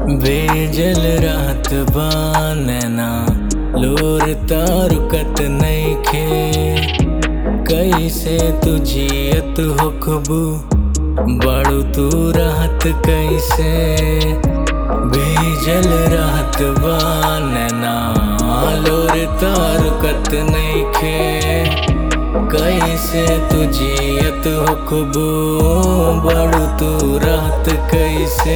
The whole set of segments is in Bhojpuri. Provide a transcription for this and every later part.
बेजल रात बानना लोर तारुकत नइखे। कैसे तू जियत होखबू बाड़ू तू राहत कैसे। बेजल रात बानना लोर तारुकत नइखे। कैसे तू जियत होखबू बाड़ू तू राहत कैसे।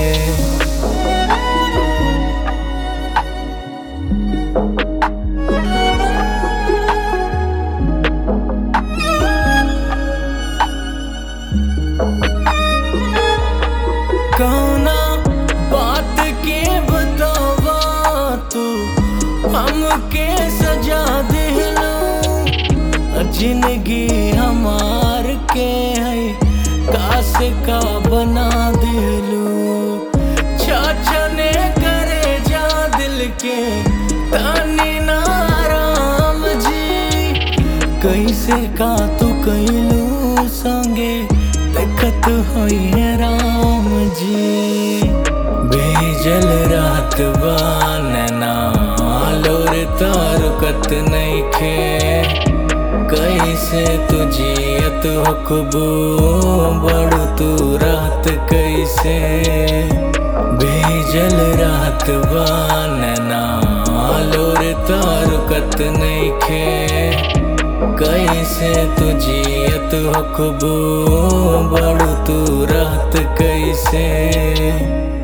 कौना बात के बतावा तू हमके सजा दिलो। जिंदगी हमार के है कास का बना दिलो। छाछने करे जा दिल के तानी नाराम जी। कैसे का तू कैलू संगे देखत होई है राम जी। बेजल रात बानना लोर तारुकत नइखे। कैसे तू जियत होखबू बाड़ू तू राहत कैसे। बेजल रात बानना लोर तारुकत नइखे। कैसे तू जियत होखबू बाड़ू तू राहत कैसे।